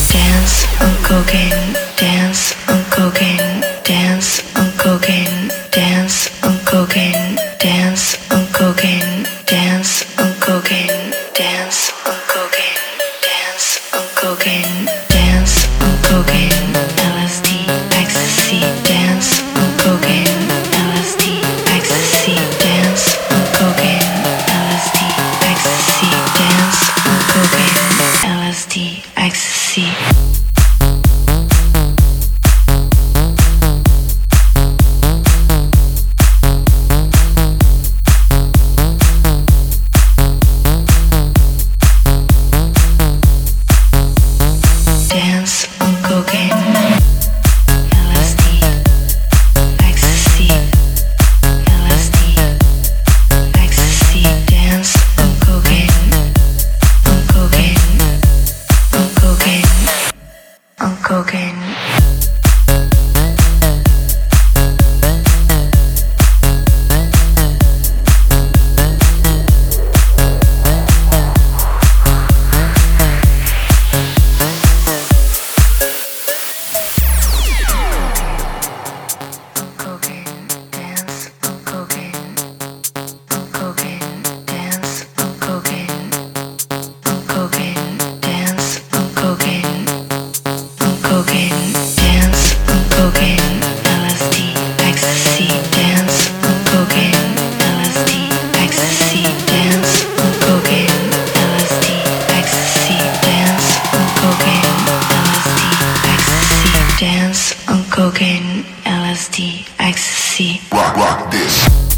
dance on cocaine, dance on cocaine, dance on cocaine, dance on cocaine, dance on cocaine, dance on cocaine, dance on cocaine, dance on cocaine, dance on cocaine, LSD, ecstasy, dance on cocaine, LSD, ecstasy, dance on cocaine, LSD, ecstasy, dance on cocaine, LSD, ecstasy. Dance on cocaine, LSD, ecstasy, LSD, ecstasy, dance on cocaine, on cocaine, on cocaine, on cocaine. Dance on cocaine, LSD, ecstasy. Rock this.